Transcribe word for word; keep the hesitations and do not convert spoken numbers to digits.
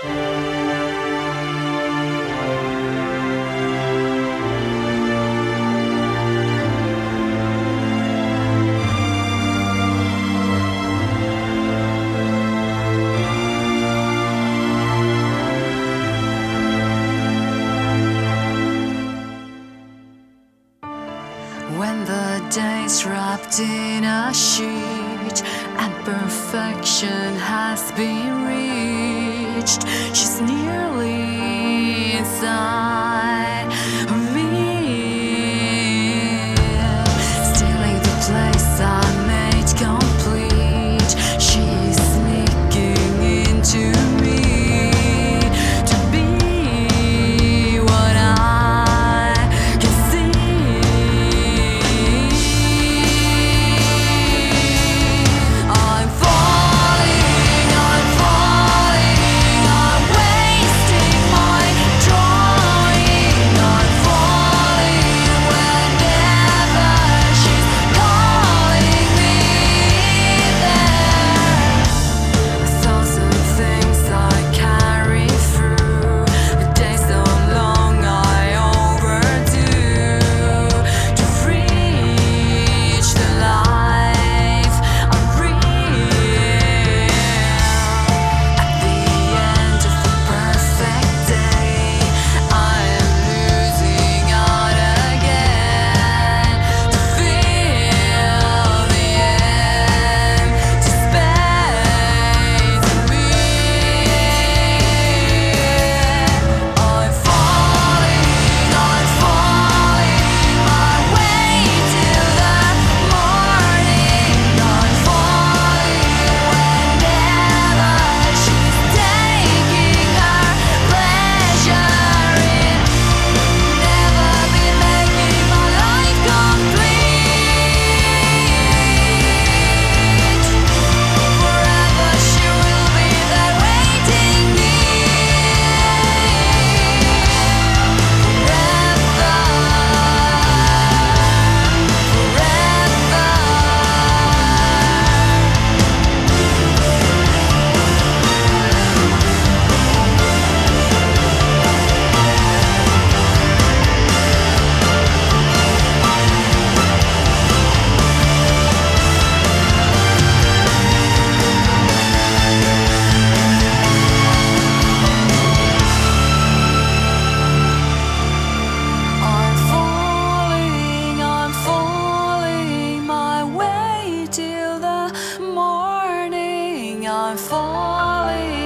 When the day's wrapped in a sheet and perfection has been reached, she's nearly inside of me, stealing the place I made complete. She's sneaking into me to be what I can see. I'm falling, I'm falling, I'm wasting my drawing. I'm falling whenever she's calling me there. A thousand things I carry through, the day so long I overdo to reach the life I'm real. At the end of a perfect day, I am losing out again to feel the empty space in me. I'm falling, I'm falling my way till the morning. I'm falling whenever she's taking her pleasure in never be making my life complete. Forever she will be there waiting me. I'm falling, I'm falling my way till the morning. I'm falling.